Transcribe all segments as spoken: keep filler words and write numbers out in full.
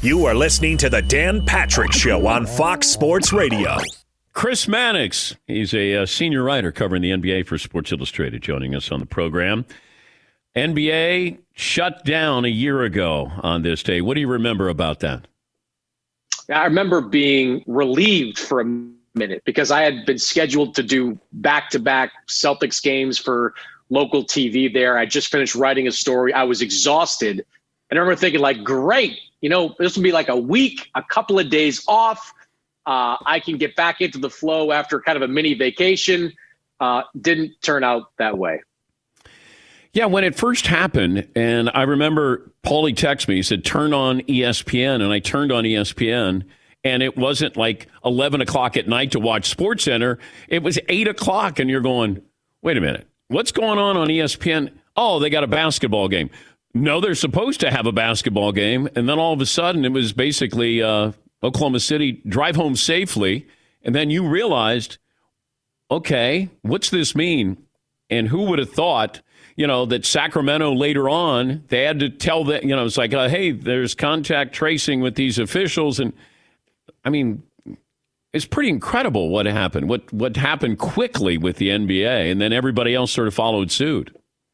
You are listening to the Dan Patrick Show on Fox Sports Radio. Chris Mannix, he's a uh, senior writer covering the N B A for Sports Illustrated, joining us on the program. N B A shut down a year ago on this day. What do you remember about that? I remember being relieved for a minute because I had been scheduled to do back-to-back Celtics games for local T V there. I just finished writing a story. I was exhausted. And I remember thinking, like, great, you know, this will be like a week, a couple of days off. Uh, I can get back into the flow after kind of a mini vacation. Uh, didn't turn out that way. Yeah, when it first happened, and I remember Paulie texted me, he said, turn on E S P N, and I turned on E S P N, and it wasn't like eleven o'clock at night to watch SportsCenter. It was eight o'clock, and you're going, wait a minute, what's going on on E S P N? Oh, they got a basketball game. No, they're supposed to have a basketball game, and then all of a sudden it was basically uh, Oklahoma City, drive home safely, and then you realized, okay, what's this mean? And who would have thought, you know, that Sacramento later on, they had to tell that, you know, it's like, uh, hey, there's contact tracing with these officials. And I mean, it's pretty incredible what happened, what what happened quickly with the N B A. And then everybody else sort of followed suit.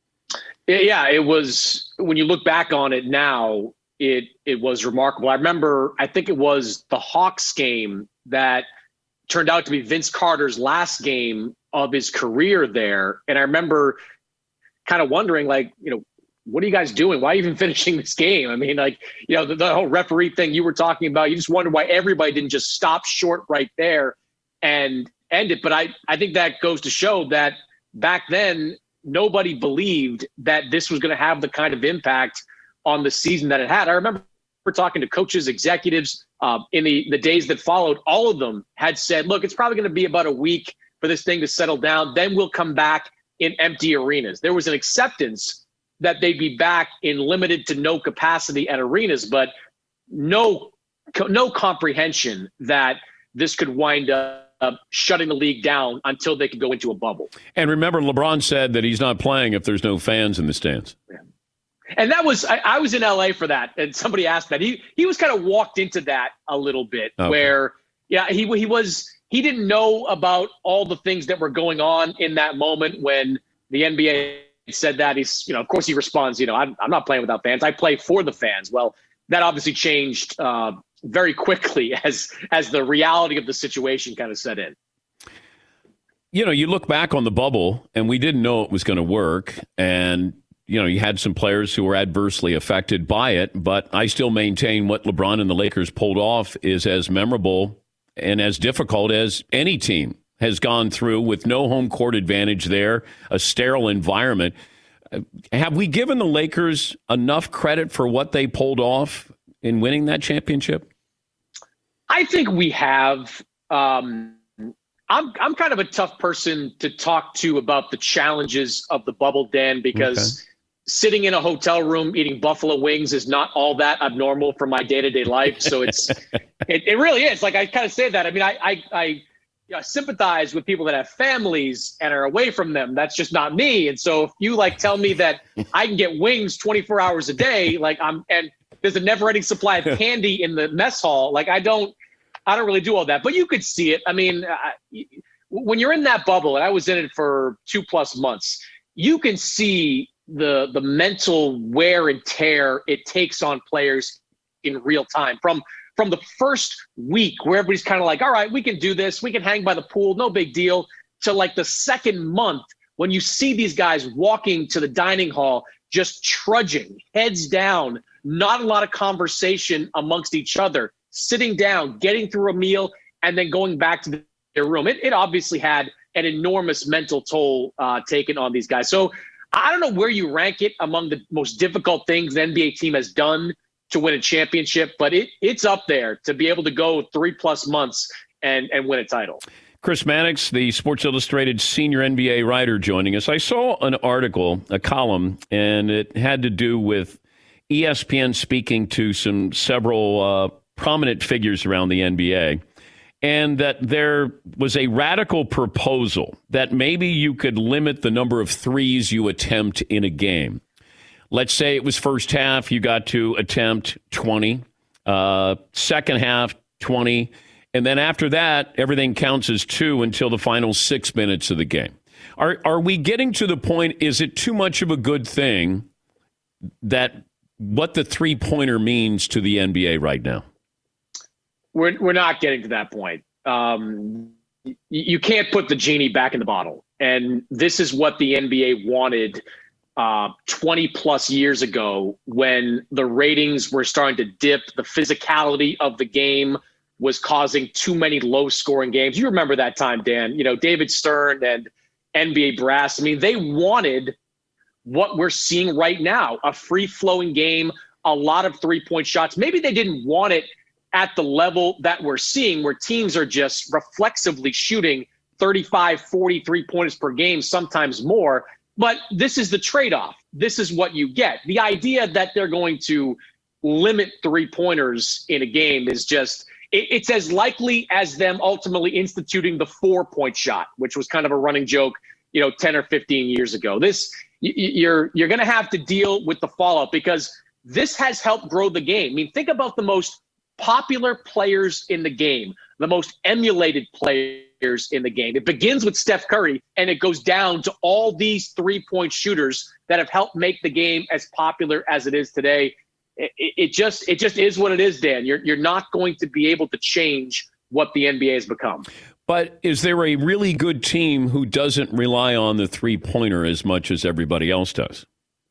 Yeah, it was, when you look back on it now, it it was remarkable. I remember, I think it was the Hawks game that turned out to be Vince Carter's last game of his career there. And I remember kind of wondering, like, you know, what are you guys doing? Why are you even finishing this game? I mean, like, you know, the, the whole referee thing you were talking about, you just wonder why everybody didn't just stop short right there and end it. But I, I think that goes to show that back then, nobody believed that this was going to have the kind of impact on the season that it had. I remember talking to coaches, executives uh, in the, the days that followed. All of them had said, look, it's probably going to be about a week for this thing to settle down. Then we'll come back in empty arenas. There was an acceptance that they'd be back in limited to no capacity at arenas, but no, no comprehension that this could wind up Uh, shutting the league down until they could go into a bubble. And remember, LeBron said that he's not playing if there's no fans in the stands. Yeah. And that was, I, I was in L A for that. And somebody asked that. He he was kind of walked into that a little bit okay. where, yeah, he he was, he didn't know about all the things that were going on in that moment when the N B A said that. He's, you know, of course he responds, you know, I'm, I'm not playing without fans. I play for the fans. Well, that obviously changed uh, very quickly as as the reality of the situation kind of set in. You know, you look back on the bubble, and we didn't know it was going to work. And, you know, you had some players who were adversely affected by it. But I still maintain what LeBron and the Lakers pulled off is as memorable and as difficult as any team has gone through, with no home court advantage there, a sterile environment. Have we given the Lakers enough credit for what they pulled off in winning that championship? I think we have. Um, I'm I'm kind of a tough person to talk to about the challenges of the bubble, Dan, because okay. sitting in a hotel room eating buffalo wings is not all that abnormal for my day-to-day life. So it's it, it really is. Like, I kind of say that. I mean, I I, I you know, sympathize with people that have families and are away from them. That's just not me. And so if you like tell me that I can get wings twenty-four hours a day, like I'm and there's a never-ending supply of candy in the mess hall. Like, I don't, I don't really do all that, but you could see it. I mean, I, when you're in that bubble, and I was in it for two plus months, you can see the the mental wear and tear it takes on players in real time. From from the first week where everybody's kind of like, all right, we can do this, we can hang by the pool, no big deal, to like the second month when you see these guys walking to the dining hall, just trudging, heads down, not a lot of conversation amongst each other, sitting down, getting through a meal, and then going back to their room. It, it obviously had an enormous mental toll uh, taken on these guys. So I don't know where you rank it among the most difficult things the N B A team has done to win a championship, but it it's up there to be able to go three plus months and, and win a title. Chris Mannix, the Sports Illustrated senior N B A writer, joining us. I saw an article, a column, and it had to do with E S P N speaking to some several uh, prominent figures around the N B A, and that there was a radical proposal that maybe you could limit the number of threes you attempt in a game. Let's say it was first half, you got to attempt twenty. Uh, second half, twenty. And then after that, everything counts as two until the final six minutes of the game. Are are we getting to the point, is it too much of a good thing that what the three-pointer means to the N B A right now? We're we're not getting to that point. Um, you, you can't put the genie back in the bottle. And this is what the N B A wanted uh, twenty plus years ago when the ratings were starting to dip. The physicality of the game was causing too many low-scoring games. You remember that time, Dan. You know, David Stern and N B A brass. I mean, they wanted what we're seeing right now, a free-flowing game, a lot of three-point shots. Maybe they didn't want it at the level that we're seeing where teams are just reflexively shooting thirty-five, forty three-pointers per game, sometimes more. But this is the trade-off. This is what you get. The idea that they're going to limit three-pointers in a game is just – it's as likely as them ultimately instituting the four-point shot, which was kind of a running joke, you know, ten or fifteen years ago. This – you're you're going to have to deal with the fallout because this has helped grow the game. I mean, think about the most popular players in the game, the most emulated players in the game. It begins with Steph Curry, and it goes down to all these three-point shooters that have helped make the game as popular as it is today. It, it just it just is what it is, Dan. You're you're not going to be able to change what the N B A has become. But is there a really good team who doesn't rely on the three-pointer as much as everybody else does?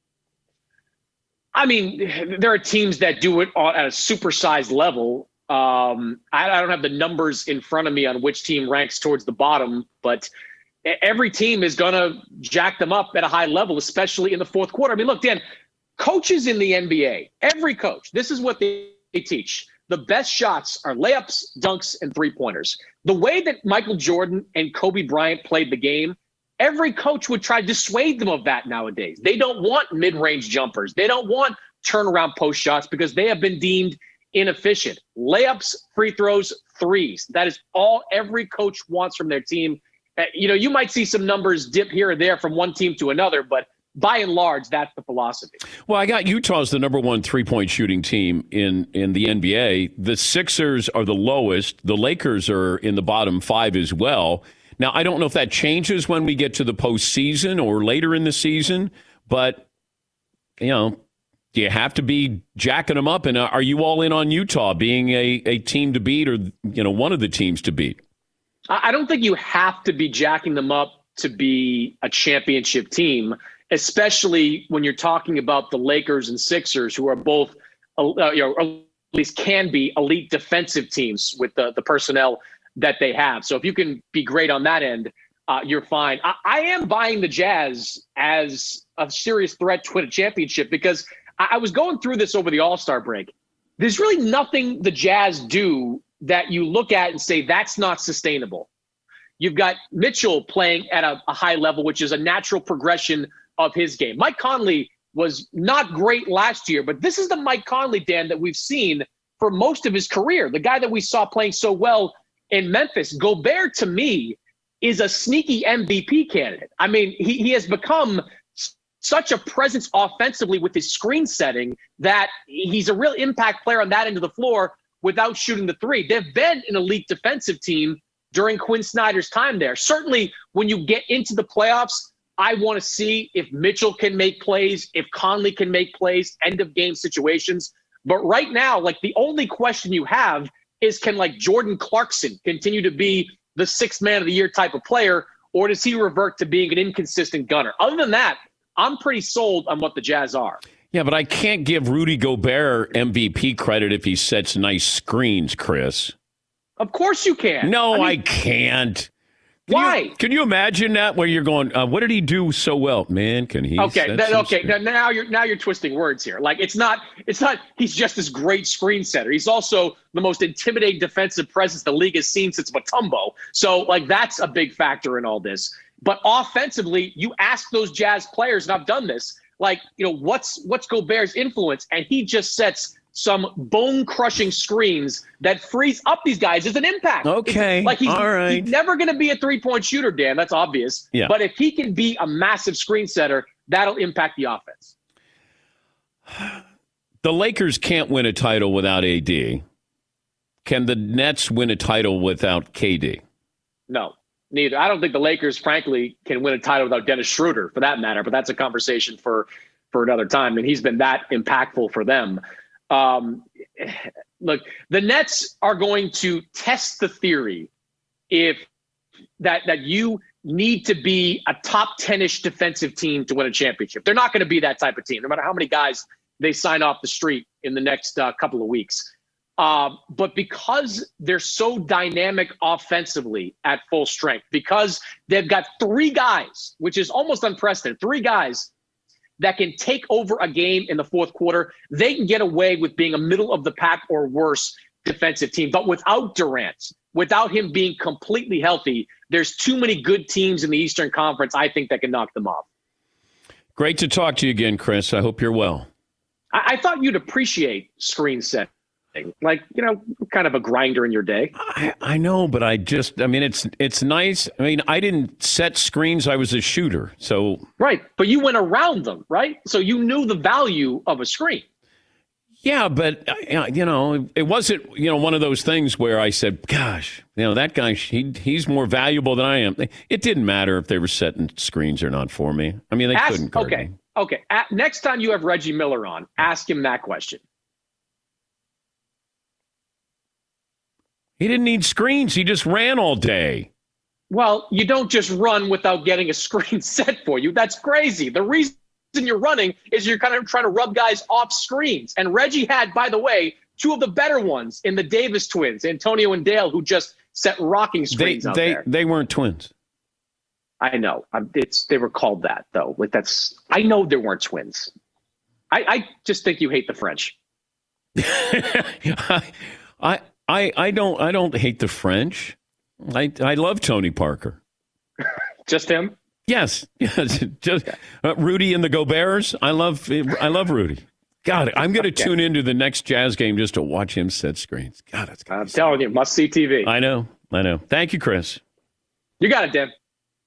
I mean, there are teams that do it at a supersized level. Um, I, I don't have the numbers in front of me on which team ranks towards the bottom, but every team is going to jack them up at a high level, especially in the fourth quarter. I mean, look, Dan, coaches in the N B A, every coach, this is what they, they teach. The best shots are layups, dunks, and three-pointers. The way that Michael Jordan and Kobe Bryant played the game, every coach would try to dissuade them of that nowadays. They don't want mid-range jumpers. They don't want turnaround post shots because they have been deemed inefficient. Layups, free throws, threes. That is all every coach wants from their team. Uh, you know, you might see some numbers dip here or there from one team to another, but by and large, that's the philosophy. Well, I got Utah as the number one three-point shooting team in, in the N B A. The Sixers are the lowest. The Lakers are in the bottom five as well. Now, I don't know if that changes when we get to the postseason or later in the season, but, you know, do you have to be jacking them up? And are you all in on Utah being a, a team to beat or, you know, one of the teams to beat? I don't think you have to be jacking them up to be a championship team, especially when you're talking about the Lakers and Sixers, who are both, uh, you know, at least can be elite defensive teams with the, the personnel that they have. So if you can be great on that end, uh, you're fine. I, I am buying the Jazz as a serious threat to win a championship because I, I was going through this over the All-Star break. There's really nothing the Jazz do that you look at and say that's not sustainable. You've got Mitchell playing at a, a high level, which is a natural progression of his game. Mike Conley was not great last year, but this is the Mike Conley, Dan, that we've seen for most of his career. The guy that we saw playing so well in Memphis. Gobert, to me, is a sneaky M V P candidate. I mean, he, he has become s- such a presence offensively with his screen setting that he's a real impact player on that end of the floor without shooting the three. They've been an elite defensive team during Quinn Snyder's time there. Certainly, when you get into the playoffs, I want to see if Mitchell can make plays, if Conley can make plays, end of game situations. But right now, like the only question you have is can like Jordan Clarkson continue to be the sixth man of the year type of player, or does he revert to being an inconsistent gunner? Other than that, I'm pretty sold on what the Jazz are. Yeah, but I can't give Rudy Gobert M V P credit if he sets nice screens, Chris. Of course you can. No, I, mean, I can't. Can Why? You, can you imagine that where you're going, uh, what did he do so well? Man, can he? Okay, that, okay. Now, now you're now you're twisting words here. Like it's not it's not he's just this great screen setter. He's also the most intimidating defensive presence the league has seen since Mutombo. So like that's a big factor in all this. But offensively, you ask those Jazz players, and I've done this, like, you know, what's what's Gobert's influence? And he just sets some bone-crushing screens that frees up these guys as an impact. Okay, it's like he's, all right. he's never going to be a three-point shooter, Dan. That's obvious. Yeah. But if he can be a massive screen setter, that'll impact the offense. The Lakers can't win a title without A D. Can the Nets win a title without K D? No, neither. I don't think the Lakers, frankly, can win a title without Dennis Schroeder, for that matter. But that's a conversation for for another time. And he's been that impactful for them. Um, look, the Nets are going to test the theory if that that you need to be a top ten-ish defensive team to win a championship. They're not going to be that type of team, no matter how many guys they sign off the street in the next uh, couple of weeks. Uh, but because they're so dynamic offensively at full strength, because they've got three guys, which is almost unprecedented, three guys that can take over a game in the fourth quarter, they can get away with being a middle of the pack or worse defensive team. But without Durant, without him being completely healthy, there's too many good teams in the Eastern Conference, I think, that can knock them off. Great to talk to you again, Chris. I hope you're well. I, I thought you'd appreciate screen setting. Like, you know, kind of a grinder in your day. I, I know, but I just, I mean, it's it's nice. I mean, I didn't set screens. I was a shooter. So Right. But you went around them, right? So you knew the value of a screen. Yeah, but, uh, you know, it wasn't, you know, one of those things where I said, gosh, you know, that guy, he, he's more valuable than I am. It didn't matter if they were setting screens or not for me. I mean, they ask, couldn't guard Okay. me. Okay. At, next time you have Reggie Miller on, ask him that question. He didn't need screens. He just ran all day. Well, you don't just run without getting a screen set for you. That's crazy. The reason you're running is you're kind of trying to rub guys off screens. And Reggie had, by the way, two of the better ones in the Davis twins, Antonio and Dale, who just set rocking screens they, out they, there. They weren't twins. I know. It's they were called that, though. Like that's I know they weren't twins. I, I just think you hate the French. I, I I I don't I don't hate the French. I I love Tony Parker. Just him? Yes, yes. Just uh, Rudy and the Goberts. I love I love Rudy. God, I'm going to okay. tune into the next Jazz game just to watch him set screens. God, it's I'm telling you, must see T V. I know, I know. Thank you, Chris. You got it, Dan.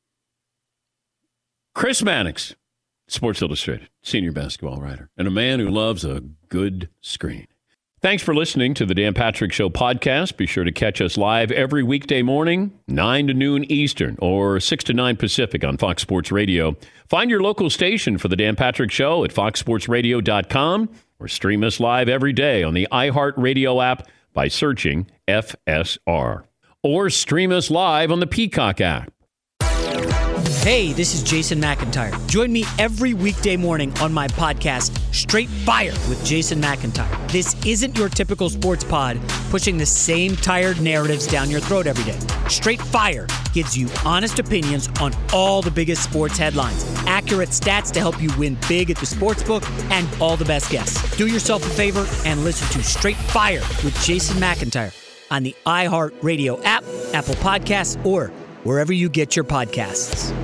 Chris Mannix, Sports Illustrated, senior basketball writer, and a man who loves a good screen. Thanks for listening to the Dan Patrick Show podcast. Be sure to catch us live every weekday morning, nine to noon Eastern or six to nine Pacific on Fox Sports Radio. Find your local station for the Dan Patrick Show at fox sports radio dot com or stream us live every day on the iHeartRadio app by searching F S R. Or stream us live on the Peacock app. Hey, this is Jason McIntyre. Join me every weekday morning on my podcast, Straight Fire with Jason McIntyre. This isn't your typical sports pod pushing the same tired narratives down your throat every day. Straight Fire gives you honest opinions on all the biggest sports headlines, accurate stats to help you win big at the sportsbook, and all the best guests. Do yourself a favor and listen to Straight Fire with Jason McIntyre on the iHeartRadio app, Apple Podcasts, or wherever you get your podcasts.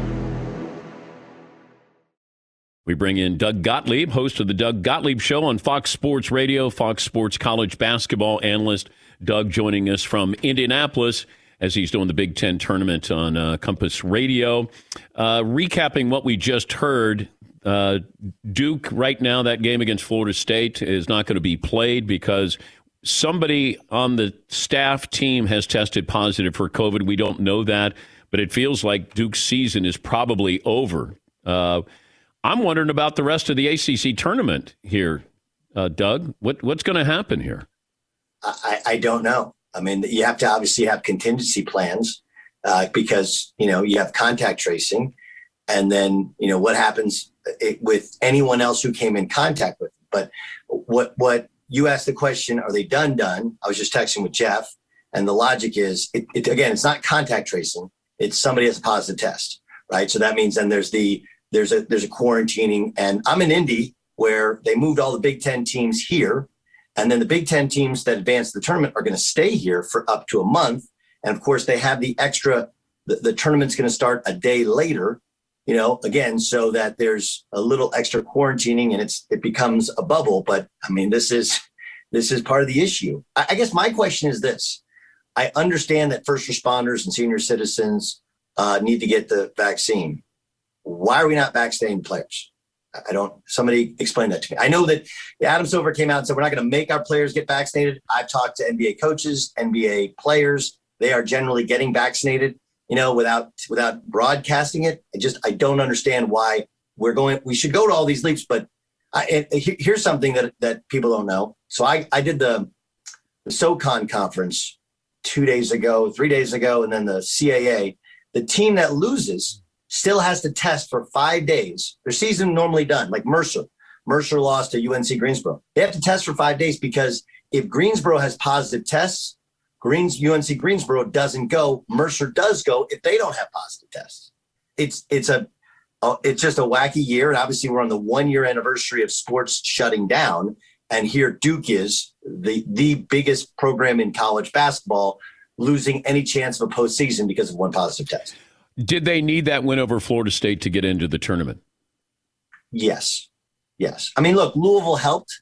We bring in Doug Gottlieb, host of the Doug Gottlieb Show on Fox Sports Radio, Fox Sports college basketball analyst. Doug joining us from Indianapolis as he's doing the Big Ten tournament on uh, Compass Radio. Uh, recapping what we just heard, uh, Duke right now, that game against Florida State is not going to be played because somebody on the staff team has tested positive for COVID. We don't know that, but it feels like Duke's season is probably over. Uh, I'm wondering about the rest of the A C C tournament here, uh, Doug. What what's going to happen here? I, I don't know. I mean, you have to obviously have contingency plans uh, because, you know, you have contact tracing. And then, you know, what happens with anyone else who came in contact with them. But what what you asked the question, are they done, done? I was just texting with Jeff. And the logic is, it, it, again, it's not contact tracing. It's somebody has a positive test, right? So that means then there's the There's a there's a quarantining, and I'm in Indy where they moved all the Big Ten teams here, and then the Big Ten teams that advance the tournament are going to stay here for up to a month. And of course, they have the extra. The, the tournament's going to start a day later, you know, again, so that there's a little extra quarantining, and it's it becomes a bubble. But I mean, this is this is part of the issue. I, I guess my question is this: I understand that first responders and senior citizens uh, need to get the vaccine. Why are we not vaccinating players? I don't, somebody explain that to me. I know that Adam Silver came out and said, we're not going to make our players get vaccinated. I've talked to N B A coaches, N B A players. They are generally getting vaccinated, you know, without, without broadcasting it. I just, I don't understand why we're going, we should go to all these leaps, but I, it, here's something that, that people don't know. So I, I did the, the SoCon conference two days ago, three days ago, and then the C A A. The team that loses still has to test for five days. Their season normally done, like Mercer. Mercer lost to U N C Greensboro. They have to test for five days because if Greensboro has positive tests, Greens U N C Greensboro doesn't go. Mercer does go if they don't have positive tests. It's it's a it's just a wacky year, and obviously we're on the one year anniversary of sports shutting down. And here Duke is the the biggest program in college basketball, losing any chance of a postseason because of one positive test. Did they need that win over Florida State to get into the tournament? Yes. Yes. I mean, look, Louisville helped.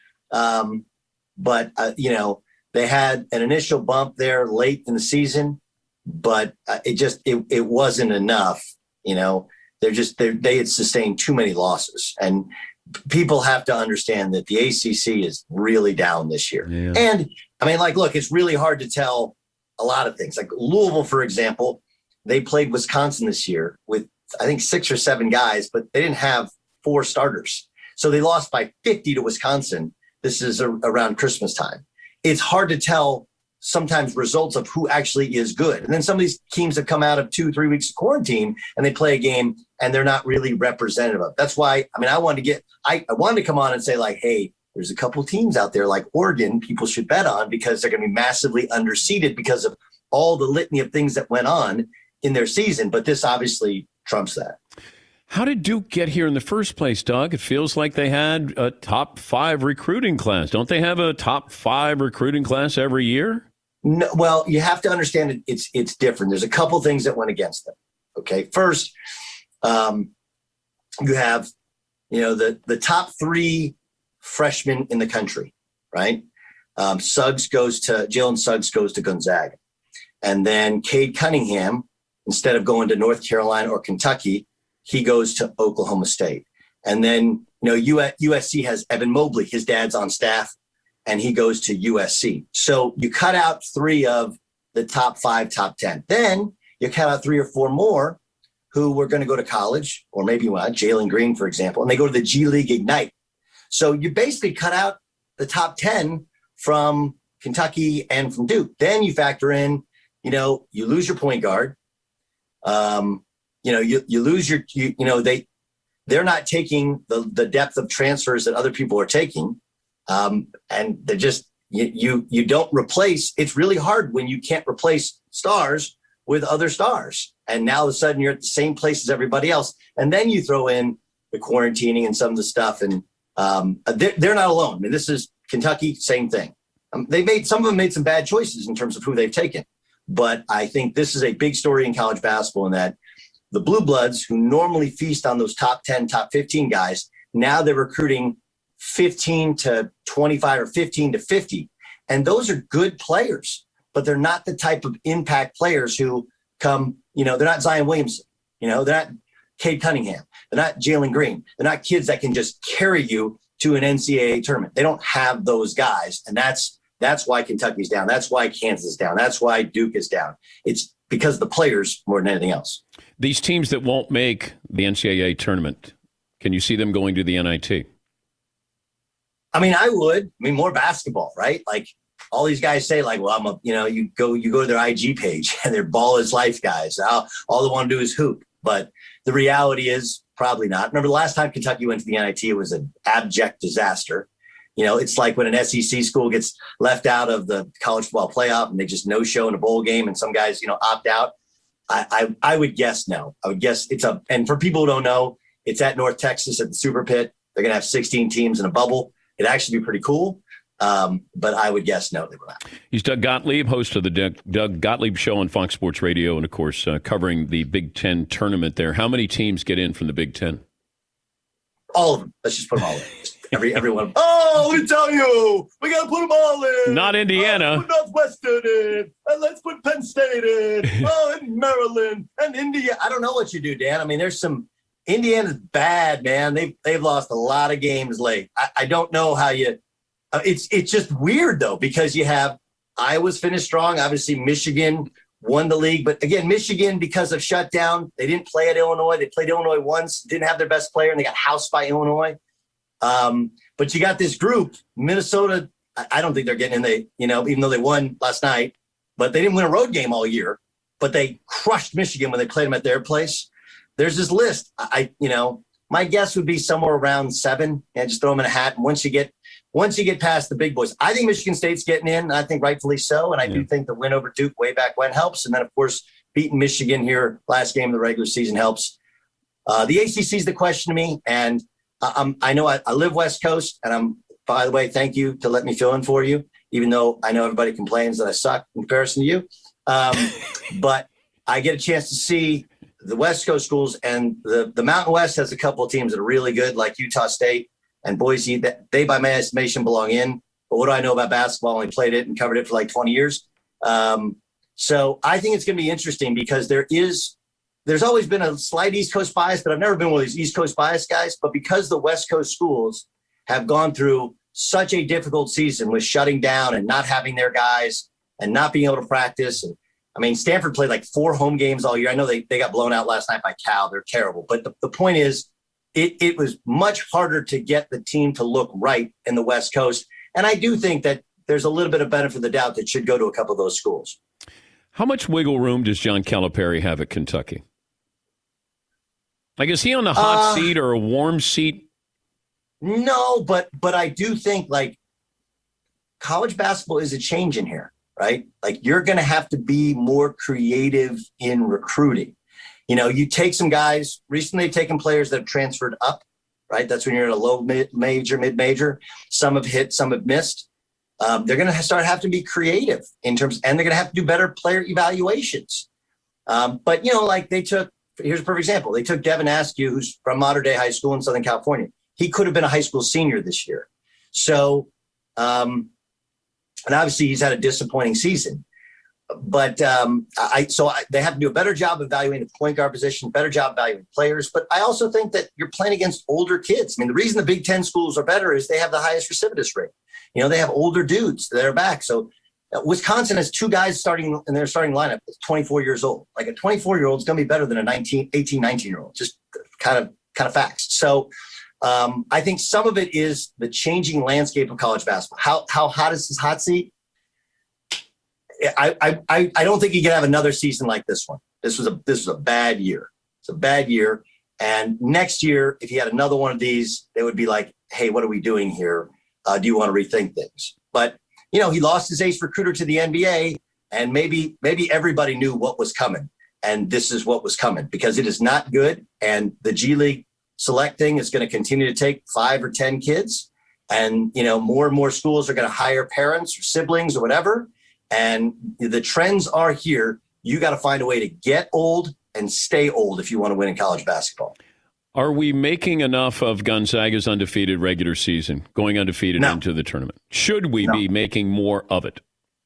Um, but, uh, you know, they had an initial bump there late in the season, but uh, it just it, it wasn't enough. You know, they're just they're, they had sustained too many losses. And people have to understand that the A C C is really down this year. Yeah. And, I mean, like, look, it's really hard to tell a lot of things. Like Louisville, for example, they played Wisconsin this year with, I think, six or seven guys, but they didn't have four starters. So they lost by fifty to Wisconsin. This is a, around Christmas time. It's hard to tell sometimes results of who actually is good. And then some of these teams have come out of two, three weeks of quarantine and they play a game and they're not really representative of. That's why, I mean, I wanted to get, I, I wanted to come on and say like, hey, there's a couple teams out there like Oregon people should bet on because they're going to be massively underseeded because of all the litany of things that went on in their season. But this obviously trumps that. How did Duke get here in the first place, Doug? It feels like they had a top five recruiting class. Don't they have a top five recruiting class every year? No, well, you have to understand it. It's it's different. There's a couple things that went against them. Okay, first, um, you have, you know, the the top three freshmen in the country, right? Um, Suggs goes to Jalen Suggs goes to Gonzaga, and then Cade Cunningham, instead of going to North Carolina or Kentucky, he goes to Oklahoma State. And then, you know, U S C has Evan Mobley. His dad's on staff, and he goes to U S C. So you cut out three of the top five, top ten. Then you cut out three or four more who were going to go to college, or maybe well, Jalen Green, for example, and they go to the G League Ignite. So you basically cut out the top ten from Kentucky and from Duke. Then you factor in, you know, you lose your point guard. Um, you know, you, you lose your, you, you know, they, they're not taking the, the depth of transfers that other people are taking. Um, and they're just, you, you, you don't replace, it's really hard when you can't replace stars with other stars. And now all of a sudden you're at the same place as everybody else. And then you throw in the quarantining and some of the stuff. And um, they're, they're not alone. I mean, this is Kentucky, same thing. Um, they made, some of them made some bad choices in terms of who they've taken. But I think this is a big story in college basketball in that the Blue Bloods, who normally feast on those top ten, top fifteen guys, now they're recruiting fifteen to twenty-five or fifteen to fifty. And those are good players, but they're not the type of impact players who come, you know, they're not Zion Williamson, you know, they're not Cade Cunningham, they're not Jalen Green. They're not kids that can just carry you to an N C double A tournament. They don't have those guys. And that's that's why Kentucky's down. That's why Kansas is down. That's why Duke is down. It's because of the players more than anything else. These teams that won't make the N C double A tournament, can you see them going to the N I T? I mean, I would. I mean, more basketball, right? Like all these guys say, like, well, I'm a, you know, you go, you go to their I G page and they're ball is life guys. All, all they want to do is hoop. But the reality is probably not. Remember the last time Kentucky went to the N I T, it was an abject disaster. You know, it's like when an S E C school gets left out of the college football playoff and they just no show in a bowl game and some guys, you know, opt out. I, I, I would guess no. I would guess it's a, and for people who don't know, it's at North Texas at the Super Pit. They're going to have sixteen teams in a bubble. It'd actually be pretty cool. Um, but I would guess no, they will not. He's Doug Gottlieb, host of the Doug, Doug Gottlieb Show on Fox Sports Radio, and of course, uh, covering the Big Ten tournament there. How many teams get in from the Big Ten? All of them. Let's just put them all in. Every every one of them. Oh, let me tell you, we got to put them all in. Not Indiana. Let's put Northwestern in, and let's put Penn State in. Oh, and Maryland and India. I don't know what you do, Dan. I mean, there's some Indiana's bad, man. They've they've lost a lot of games late. I, I don't know how you. Uh, it's it's just weird though, because you have Iowa's finished strong. Obviously, Michigan won the league, but again, Michigan, because of shutdown, they didn't play at Illinois. They played Illinois once, didn't have their best player, and they got housed by Illinois. Um, but you got this group, Minnesota. I, I don't think they're getting in. They, you know, even though they won last night, but they didn't win a road game all year. But they crushed Michigan when they played them at their place. There's this list. I, you know, my guess would be somewhere around seven, and just throw them in a hat. And once you get, once you get past the big boys, I think Michigan State's getting in. I think rightfully so, and I yeah. do think the win over Duke way back when helps. And then, of course, beating Michigan here last game of the regular season helps. Uh, the A C C is the question to me, and I'm, I know I, I live West Coast, and I'm. By the way, thank you to let me fill in for you, even though I know everybody complains that I suck in comparison to you. Um, but I get a chance to see the West Coast schools, and the, the Mountain West has a couple of teams that are really good, like Utah State and Boise. That they, by my estimation, belong in. But what do I know about basketball? I only played it and covered it for like twenty years. Um, so I think it's going to be interesting because there is, there's always been a slight East Coast bias, but I've never been one of these East Coast bias guys. But because the West Coast schools have gone through such a difficult season with shutting down and not having their guys and not being able to practice. And I mean, Stanford played like four home games all year. I know they, they got blown out last night by Cal. They're terrible. But the, the point is, it, it was much harder to get the team to look right in the West Coast. And I do think that there's a little bit of benefit of the doubt that should go to a couple of those schools. How much wiggle room does John Calipari have at Kentucky? Like, is he on the hot uh, seat or a warm seat? No, but but I do think like college basketball is a change in here, right? Like you're going to have to be more creative in recruiting. You know, you take some guys, recently they've taken players that have transferred up, right? That's when you're in a low mid major, mid major. Some have hit, some have missed. Um, they're going to start have to be creative in terms, and they're going to have to do better player evaluations. Um, but, you know, like they took, here's a perfect example. They took Devin Askew, who's from Mater Dei High School in Southern California. He could have been a high school senior this year. So, um, and obviously he's had a disappointing season. But um, I so I, they have to do a better job evaluating the point guard position, better job evaluating players. But I also think that you're playing against older kids. I mean, the reason the Big Ten schools are better is they have the highest recidivist rate. You know, they have older dudes that are back. So uh, Wisconsin has two guys starting in their starting lineup that's twenty-four years old. Like a twenty-four-year-old is going to be better than a nineteen, eighteen, nineteen-year-old. Just kind of kind of facts. So um, I think some of it is the changing landscape of college basketball. How how hot is this hot seat? I, I I don't think you can have another season like this one. This was a this was a bad year. It's a bad year. And next year, if you had another one of these, they would be like, hey, what are we doing here? Uh, do you want to rethink things? But, you know, he lost his ace recruiter to the N B A, and maybe maybe everybody knew what was coming. And this is what was coming because it is not good. And the G League selecting is going to continue to take five or ten kids. And, you know, more and more schools are going to hire parents or siblings or whatever. And the trends are here. You got to find a way to get old and stay old if you want to win in college basketball. Are we making enough of Gonzaga's undefeated regular season, going undefeated no. into the tournament? Should we no. be making more of it?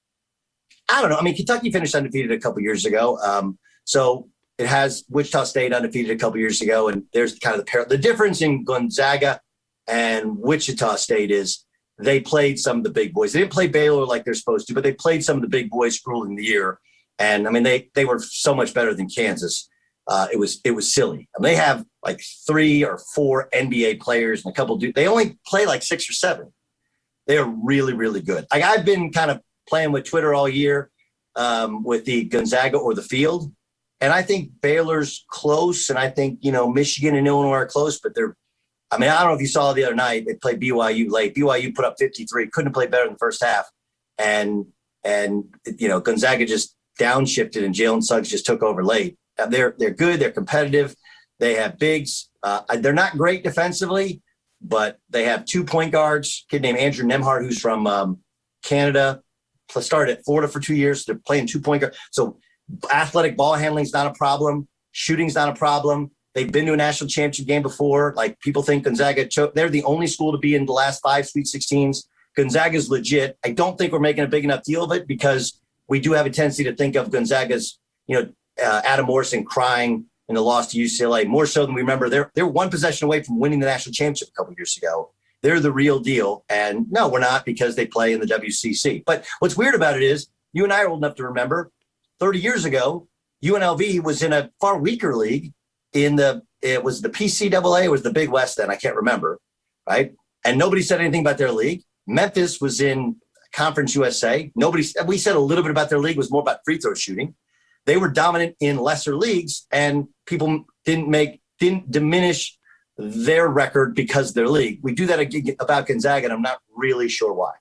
I don't know. I mean, Kentucky finished undefeated a couple years ago. Um, so it has Wichita State undefeated a couple years ago. And there's kind of the par- the difference in Gonzaga and Wichita State is they played some of the big boys. They didn't play Baylor like they're supposed to, but they played some of the big boys early in the year. And I mean, they they were so much better than Kansas. Uh, it was it was silly. I mean, they have like three or four N B A players and a couple. Dudes. They only play like six or seven. They are really really good. Like I've been kind of playing with Twitter all year um, with the Gonzaga or the field, and I think Baylor's close, and I think you know Michigan and Illinois are close, but they're. I mean, I don't know if you saw the other night, they played B Y U late. B Y U put up fifty-three, couldn't have played better in the first half. And, and you know, Gonzaga just downshifted and Jalen Suggs just took over late. They're they're good. They're competitive. They have bigs. Uh, they're not great defensively, but they have two point guards, a kid named Andrew Nemhart, who's from um, Canada, started at Florida for two years. They're playing two point guard. So athletic ball handling is not a problem. Shooting's not a problem. They've been to a national championship game before. Like people think Gonzaga, cho- they're the only school to be in the last five Sweet sixteens. Gonzaga's legit. I don't think we're making a big enough deal of it because we do have a tendency to think of Gonzaga's, you know, uh, Adam Morrison crying in the loss to U C L A, more so than we remember. They're, they're one possession away from winning the national championship a couple of years ago. They're the real deal. And no, we're not, because they play in the W C C. But what's weird about it is you and I are old enough to remember thirty years ago, U N L V was in a far weaker league in the, it was the P C A A, it was the Big West then, I can't remember, right? And nobody said anything about their league. Memphis was in Conference U S A. Nobody, we said a little bit about their league, was more about free throw shooting. They were dominant in lesser leagues, and people didn't make, didn't diminish their record because of their league. We do that about Gonzaga, and I'm not really sure why.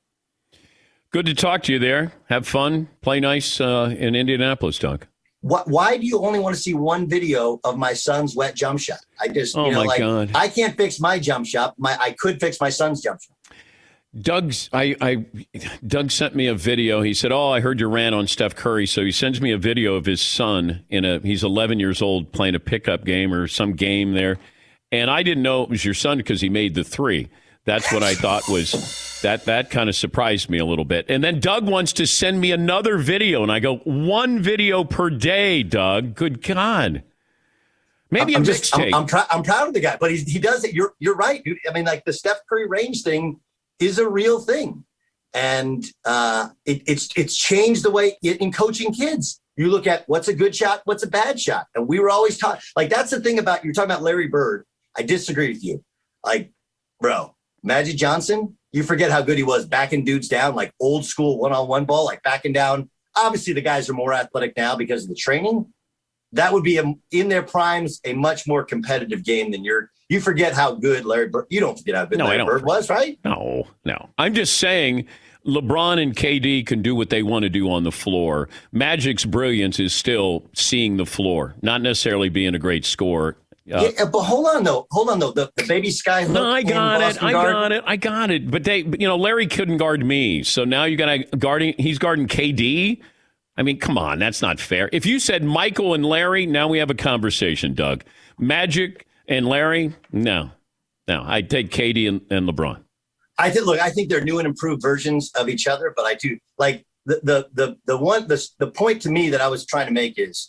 Good to talk to you there. Have fun. Play nice uh, in Indianapolis, Doug. What, why do you only want to see one video of my son's wet jump shot? I just, oh you know, my like, God. I can't fix my jump shot. My, I could fix my son's jump shot. Doug's, I, I, Doug sent me a video. He said, "Oh, I heard your rant on Steph Curry." So he sends me a video of his son in a. He's eleven years old, playing a pickup game or some game there, and I didn't know it was your son because he made the three. That's what I thought was that. That kind of surprised me a little bit. And then Doug wants to send me another video, and I go, one video per day, Doug. Good God. Maybe I'm a just, I'm, mixtape. I'm, pr- I'm proud of the guy, but he's, he does it. You're you're right. I mean, like the Steph Curry range thing is a real thing, and uh, it, it's it's changed the way in coaching kids. You look at what's a good shot, what's a bad shot, and we were always taught. Like that's the thing about you're talking about Larry Bird. I disagree with you. Like, bro, Magic Johnson. You forget how good he was backing dudes down, like old school one-on-one ball, like backing down. Obviously, the guys are more athletic now because of the training. That would be, a, in their primes, a much more competitive game than you're. You forget how good Larry Bird. You don't forget how good no, Larry Bird was, right? No, no. I'm just saying LeBron and K D can do what they want to do on the floor. Magic's brilliance is still seeing the floor, not necessarily being a great scorer. Uh, yeah, but hold on, though. Hold on, though. The, the baby sky. No, I got it. I guard. got it. I got it. But they, you know, Larry couldn't guard me, so now you got to guarding. He's guarding K D. I mean, come on, that's not fair. If you said Michael and Larry, now we have a conversation, Doug. Magic and Larry, no, no. I'd take K D and, and LeBron. I think. Look, I think they're new and improved versions of each other, but I do like the the the the one. The the point to me that I was trying to make is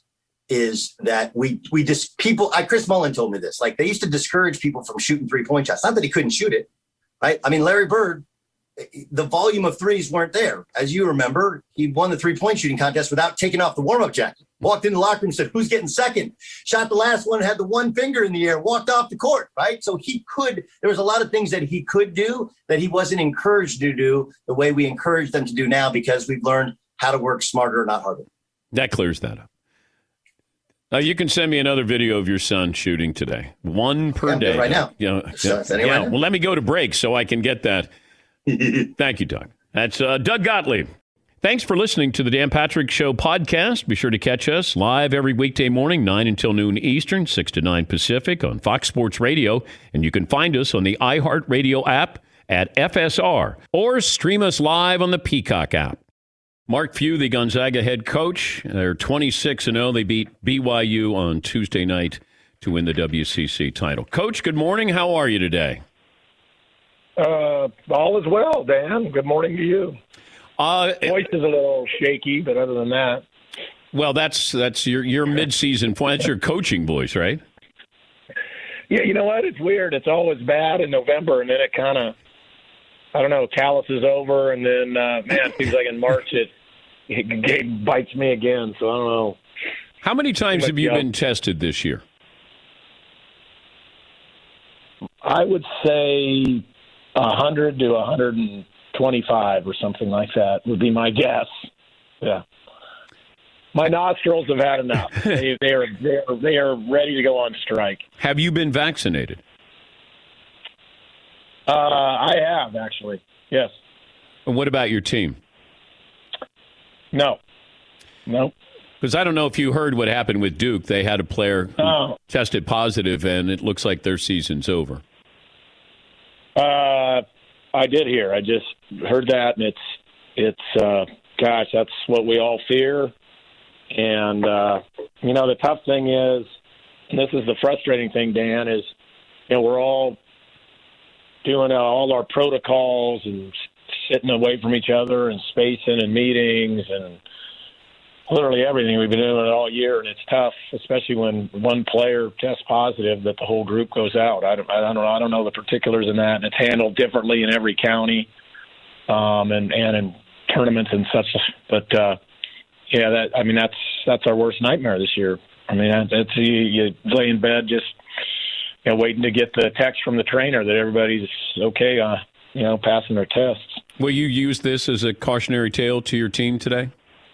is that we we just people. I Chris Mullin told me this. Like they used to discourage people from shooting three point shots. Not that he couldn't shoot it, right? I mean, Larry Bird. The volume of threes weren't there. As you remember, he won the three-point shooting contest without taking off the warm-up jacket. Walked in the locker room and said, who's getting second? Shot the last one, had the one finger in the air, walked off the court, right? So he could, there was a lot of things that he could do that he wasn't encouraged to do the way we encourage them to do now because we've learned how to work smarter, not harder. That clears that up. Uh, you can send me another video of your son shooting today. One per yeah, day. Right now. You know, so, yeah, anyway. yeah. Well, let me go to break so I can get that. Thank you, Doug. That's uh, Doug Gottlieb. Thanks for listening to the Dan Patrick Show podcast. Be sure to catch us live every weekday morning, nine until noon Eastern, six to nine Pacific on Fox Sports Radio. And you can find us on the iHeartRadio app at F S R or stream us live on the Peacock app. Mark Few, the Gonzaga head coach, they're twenty-six and oh. They beat B Y U on Tuesday night to win the W C C title. Coach, good morning. How are you today? Uh, all is well, Dan. Good morning to you. Uh, Voice is a little shaky, but other than that, well, that's that's your your mid-season point. That's your coaching voice, right? Yeah, you know what? It's weird. It's always bad in November, and then it kind of, I don't know, calluses over, and then uh, man, it seems like in March it, it it bites me again. So I don't know. How many times have you been tested this year? I would say a hundred to a hundred and twenty-five or something like that would be my guess. Yeah, my nostrils have had enough. they, they are they are they are ready to go on strike. Have you been vaccinated? Uh, I have actually. Yes. And what about your team? No. No. Because I don't know if you heard what happened with Duke. They had a player who oh. tested positive, and it looks like their season's over. Uh, I did hear. I just heard that, and it's it's uh, gosh, that's what we all fear. And uh, you know, the tough thing is, and this is the frustrating thing, Dan, is you know we're all doing uh, all our protocols and sitting away from each other and spacing and meetings and literally everything. We've been doing it all year, and it's tough, especially when one player tests positive that the whole group goes out. I don't, I don't know. I don't know the particulars in that, and it's handled differently in every county, um, and and in tournaments and such. But uh, yeah, that I mean that's that's our worst nightmare this year. I mean, it's you, you lay in bed just you know waiting to get the text from the trainer that everybody's okay, uh, you know, passing their tests. Will you use this as a cautionary tale to your team today?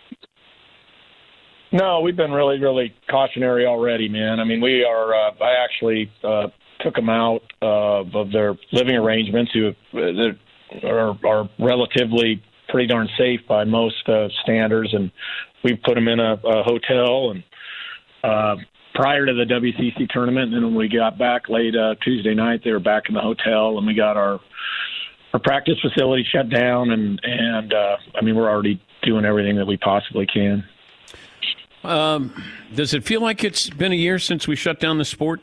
No, we've been really, really cautionary already, man. I mean, we are. Uh, I actually uh, took them out uh, of their living arrangements, who uh, are, are relatively pretty darn safe by most uh, standards, and we put them in a, a hotel. And uh, prior to the W C C tournament, and then when we got back late uh, Tuesday night, they were back in the hotel, and we got our our practice facility shut down, and and uh, I mean, we're already doing everything that we possibly can. Um, does it feel like it's been a year since we shut down the sport?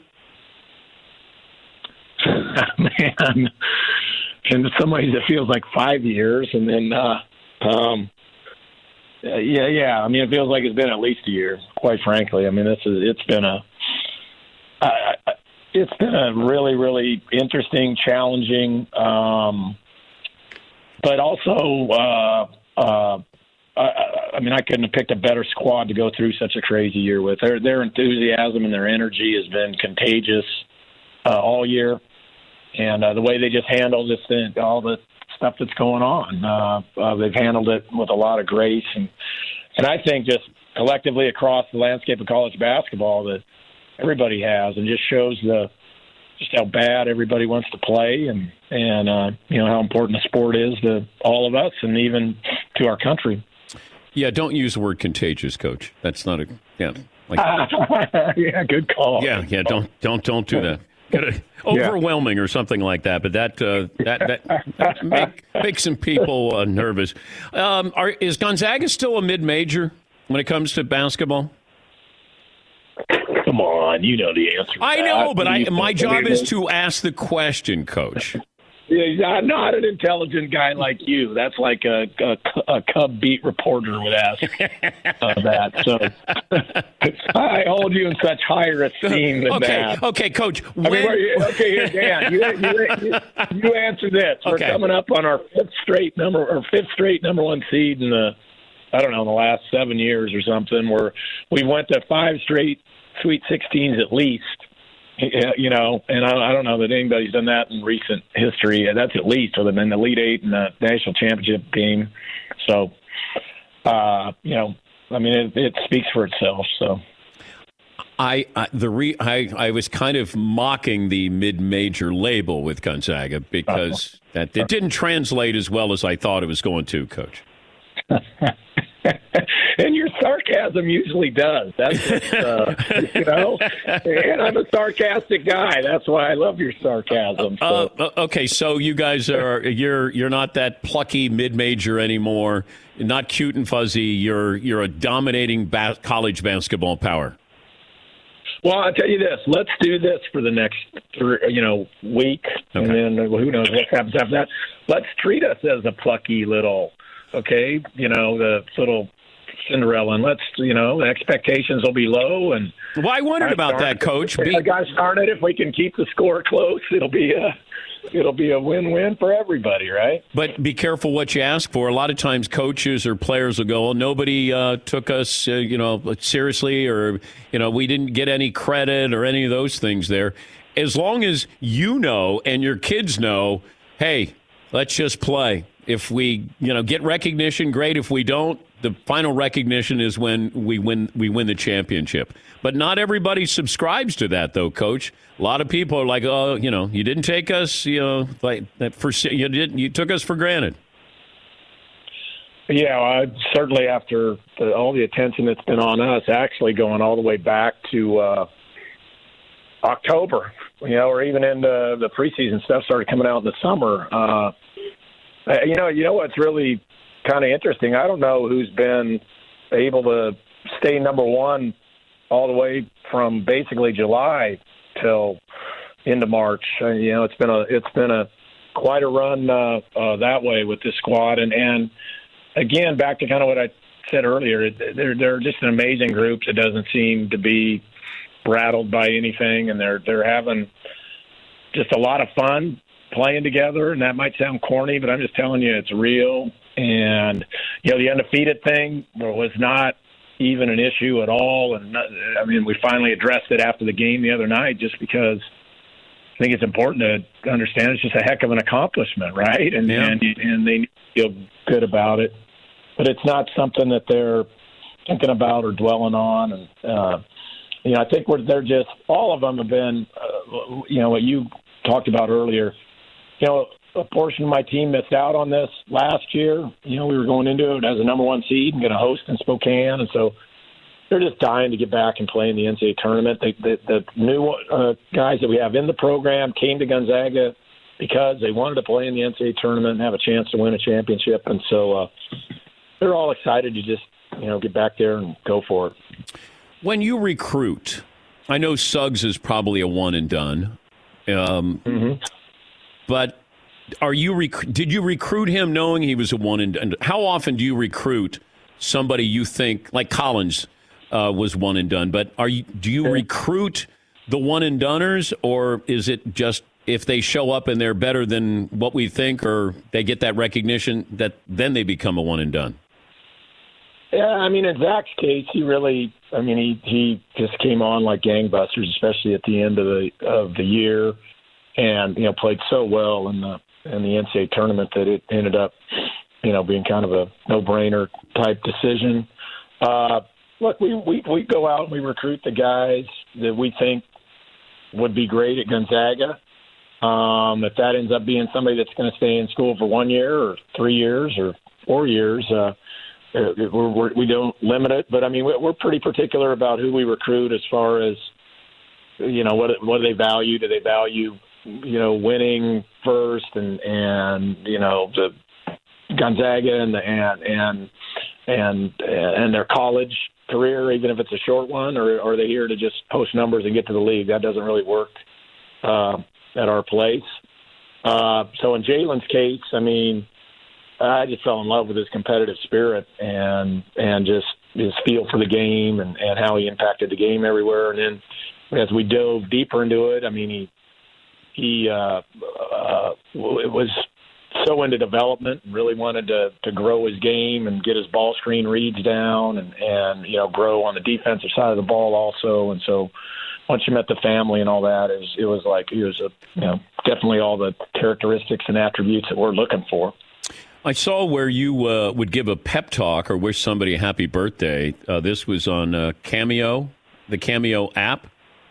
Man, in some ways it feels like five years, and then, uh, um, yeah, yeah. I mean, it feels like it's been at least a year. Quite frankly, I mean, this is it's been a, I, I, it's been a really, really interesting, challenging, um, but also. Uh, uh, I, I mean, I couldn't have picked a better squad to go through such a crazy year with. Their their enthusiasm and their energy has been contagious uh, all year, and uh, the way they just handle this thing, all the stuff that's going on, uh, uh, they've handled it with a lot of grace, and and I think just collectively across the landscape of college basketball that everybody has, and just shows the just how bad everybody wants to play, and and uh, you know how important the sport is to all of us, and even to our country. Yeah, don't use the word contagious, Coach. That's not a yeah. Like, yeah, good call. Yeah, yeah. Don't don't don't do that. Get a, overwhelming yeah. or something like that. But that uh, that that, that make, makes some people uh, nervous. Um, are, is Gonzaga still a mid-major when it comes to basketball? Come on, you know the answer. I know, but I, my job is to ask the question, Coach. Yeah, not an intelligent guy like you. That's like a, a, a Cub beat reporter would ask uh, that. So I hold you in such higher esteem than okay, that. Okay, Coach. When... I mean, okay, here, Dan, you, you, you, you answer this. We're okay. coming up on our fifth straight number or fifth straight number one seed in the, I don't know, in the last seven years or something. Where we went to five straight Sweet sixteens at least. You know, and I, I don't know that anybody's done that in recent history. That's at least other than the Elite Eight and the national championship game. So, uh, you know, I mean, it, it speaks for itself. So, I, I the re, I, I was kind of mocking the mid-major label with Gonzaga because uh-huh. that it didn't translate as well as I thought it was going to, Coach. And your sarcasm usually does. That's what, uh, you know. And I'm a sarcastic guy. That's why I love your sarcasm. So. Uh, okay, so you guys are you're you're not that plucky mid-major anymore. You're not cute and fuzzy. You're you're a dominating ba- college basketball power. Well, I'll tell you this. Let's do this for the next, you know, week, okay. and then who knows what happens after that. Let's treat us as a plucky little. Okay, you know, the little Cinderella, and let's, you know, the expectations will be low. And well, I wondered about that, Coach. Be- gosh darn it, if we can keep the score close, it'll be a it'll be a win-win for everybody, right? But be careful what you ask for. A lot of times, coaches or players will go, "Well, nobody uh, took us, uh, you know, seriously, or you know, we didn't get any credit, or any of those things." There, as long as you know and your kids know, hey, let's just play. If we, you know, get recognition, great. If we don't, the final recognition is when we win. We win the championship. But not everybody subscribes to that, though, Coach. A lot of people are like, "Oh, you know, you didn't take us, you know, like that for you didn't. You took us for granted." Yeah, well, certainly after the, all the attention that's been on us, actually going all the way back to uh, October, you know, or even into the preseason stuff started coming out in the summer. Uh, You know, you know what's really kind of interesting? I don't know who's been able to stay number one all the way from basically July till into March. Uh, you know, it's been a it's been a quite a run uh, uh, that way with this squad. And and again, back to kind of what I said earlier, they're they're just an amazing group that doesn't seem to be rattled by anything, and they're they're having just a lot of fun playing together. And that might sound corny, but I'm just telling you, it's real. And you know, the undefeated thing was not even an issue at all. And not, I mean, we finally addressed it after the game the other night, just because I think it's important to understand it's just a heck of an accomplishment, right? And yeah. and and they feel good about it, but it's not something that they're thinking about or dwelling on. And uh, you know, I think we're they're just all of them have been, uh, you know, what you talked about earlier. You know, a portion of my team missed out on this last year. You know, we were going into it as a number one seed and going to host in Spokane, and so they're just dying to get back and play in the N C double A tournament. They, the, the new uh, guys that we have in the program came to Gonzaga because they wanted to play in the N C double A tournament and have a chance to win a championship, and so uh, they're all excited to just, you know, get back there and go for it. When you recruit, I know Suggs is probably a one and done, um, mm-hmm. but are you rec- did you recruit him knowing he was a one and done? How often do you recruit somebody you think, like Collins uh, was one and done, but are you do you recruit the one and doners, or is it just if they show up and they're better than what we think, or they get that recognition, that then they become a one and done? Yeah, I mean, in Zach's case, he really, I mean, he, he just came on like gangbusters, especially at the end of the of the year, and you know, played so well in the in the N C double A tournament that it ended up, you know, being kind of a no-brainer type decision. Uh, look, we, we we go out and we recruit the guys that we think would be great at Gonzaga. Um, if that ends up being somebody that's going to stay in school for one year or three years or four years, uh, we're, we're, we don't limit it. But, I mean, we're pretty particular about who we recruit as far as, you know, what what do they value? Do they value, you know, winning first and, and you know, the Gonzaga and the, and and and and their college career, even if it's a short one, or, or are they here to just post numbers and get to the league? That doesn't really work uh, at our place. Uh, so in Jalen's case, I mean, I just fell in love with his competitive spirit and and just his feel for the game and, and how he impacted the game everywhere. And then as we dove deeper into it, I mean, he he uh, uh, it was so into development and really wanted to, to grow his game and get his ball screen reads down and, and, you know, grow on the defensive side of the ball also. And so once you met the family and all that, it was, it was like he was, a, you know, definitely all the characteristics and attributes that we're looking for. I saw where you uh, would give a pep talk or wish somebody a happy birthday. Uh, this was on uh, Cameo, the Cameo app.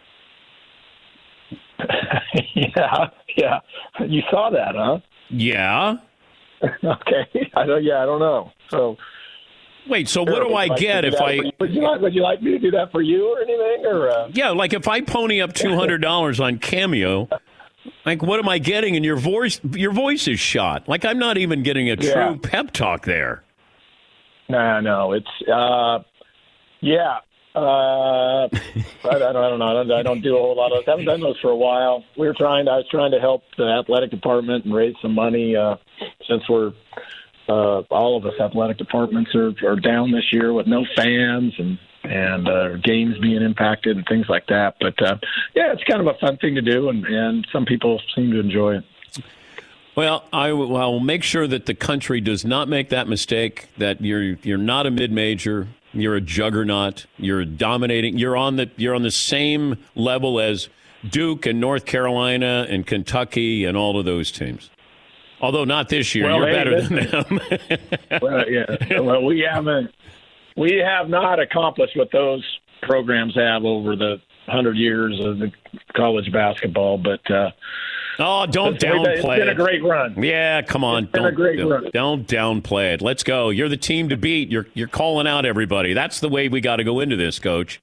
yeah, yeah. You saw that, huh? Yeah. Okay. I don't. Yeah, I don't know. So, wait. So, what do I get if I? Would you like? Would you like me to do that for you or anything? Or uh... yeah, like if I pony up two hundred dollars on Cameo, like what am I getting? And your voice, your voice is shot. Like I'm not even getting a true yeah. pep talk there. No, no. It's uh, yeah. Uh, I, I, don't, I don't know. I don't, I don't do a whole lot of those. I haven't done those for a while. We were trying. To, I was trying to help the athletic department and raise some money uh, since we're uh, all of us athletic departments are, are down this year with no fans and and uh, games being impacted and things like that. But uh, yeah, it's kind of a fun thing to do, and, and some people seem to enjoy it. Well, I will I'll make sure that the country does not make that mistake. That you're you're not a mid-major. You're a juggernaut. You're dominating. You're on the you're on the same level as Duke and North Carolina and Kentucky and all of those teams. Although not this year. Well, you're hey, better this, than them. well, yeah. Well, we haven't. We have not accomplished what those programs have over the hundred years of the college basketball, but. Uh, Oh, don't downplay it. It's been a great run. Yeah, come on. It's been don't, a great don't, run. Don't downplay it. Let's go. You're the team to beat. You're you're calling out everybody. That's the way we got to go into this, Coach.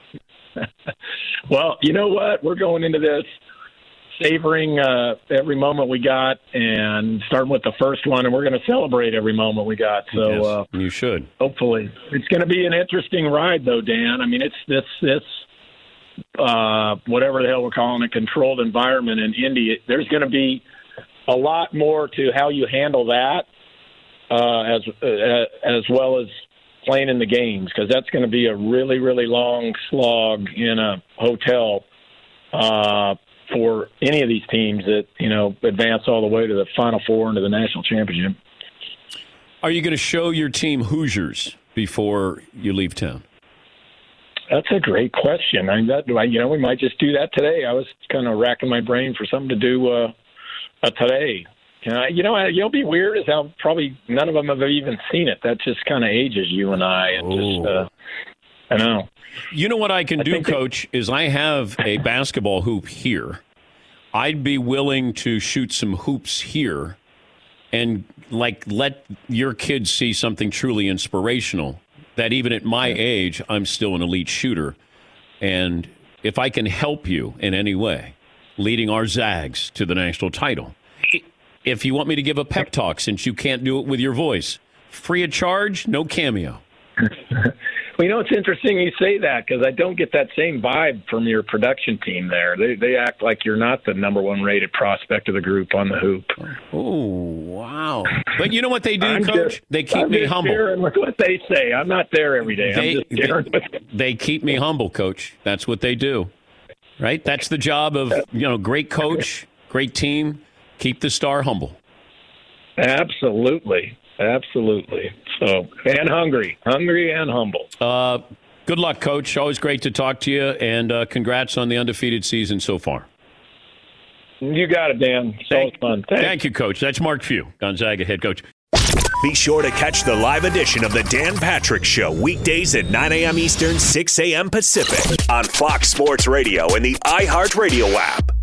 Well, you know what? We're going into this savoring uh, every moment we got and starting with the first one, and we're going to celebrate every moment we got. So yes, uh, you should. Hopefully. It's going to be an interesting ride, though, Dan. I mean, it's this this – Uh, whatever the hell we're calling a controlled environment in Indy, there's going to be a lot more to how you handle that, uh, as uh, as well as playing in the games, because that's going to be a really, really long slog in a hotel uh, for any of these teams that, you know, advance all the way to the Final Four and to the national championship. Are you going to show your team Hoosiers before you leave town? That's a great question. I mean, that, you know, we might just do that today. I was kind of racking my brain for something to do uh, uh, today. Uh, you know, you'll be weird is how probably none of them have even seen it. That just kind of ages you and I. And just, uh, I know. You know what I can I do, Coach, that- is I have a basketball hoop here. I'd be willing to shoot some hoops here and, like, let your kids see something truly inspirational, that even at my age, I'm still an elite shooter. And if I can help you in any way, leading our Zags to the national title, if you want me to give a pep talk, since you can't do it with your voice, free of charge, no cameo. Well, you know, it's interesting you say that, because I don't get that same vibe from your production team there. They they act like you're not the number one rated prospect of the group on the hoop. Oh, wow. But you know what they do, I'm Coach? Just, they keep I'm me just humble. Sharing with what they say. I'm not there every day. They, I'm just sharing they, with them. they keep me humble, Coach. That's what they do, right? That's the job of, you know, great coach, great team. Keep the star humble. Absolutely. Absolutely. So, and hungry. Hungry and humble. Uh, good luck, Coach. Always great to talk to you, and uh, congrats on the undefeated season so far. You got it, Dan. It's always fun. Thanks. Thank you, Coach. That's Mark Few, Gonzaga head coach. Be sure to catch the live edition of the Dan Patrick Show weekdays at nine a.m. Eastern, six a.m. Pacific on Fox Sports Radio and the iHeartRadio app.